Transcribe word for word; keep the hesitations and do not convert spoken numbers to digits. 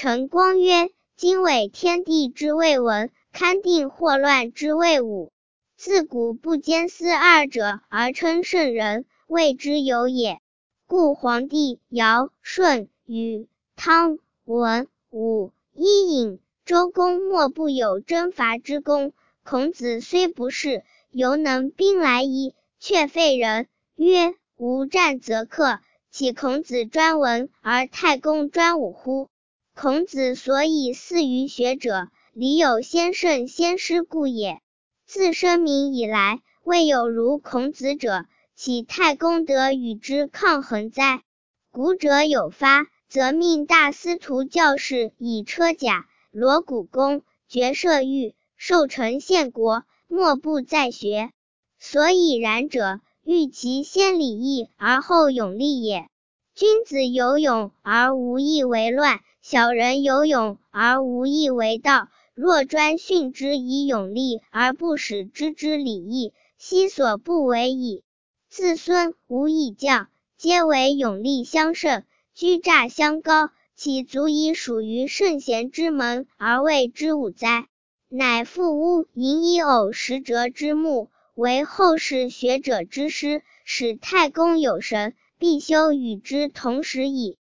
陈光曰：今为天地之谓文，堪定祸乱之谓武。自古不兼思二者而称圣人，谓之有也。故黄帝、尧、舜、禹、汤、文、武、伊尹、周公莫不有征伐之功，孔子虽不是，犹能兵来夷，却废人。曰：无战则克，岂孔子专文而太公专武乎？孔子所以祀于学者，礼有先圣先师故也。自生民以来，未有如孔子者，岂太公得与之抗衡哉？古者有发，则命大司徒教士以车甲、锣鼓弓、决射御，授臣献国，莫不在学。所以然者，欲其先礼义而后勇力也。君子有勇而无义为乱，小人有勇而无义为道。若专训之以勇力，而不使知之礼义，悉所不为矣。自孙吴以将，皆为勇力相胜，居诈相高，岂足以属于圣贤之门而谓之武哉？乃复屋引以偶十折之木，为后世学者之师，使太公有神，必修与之同时矣。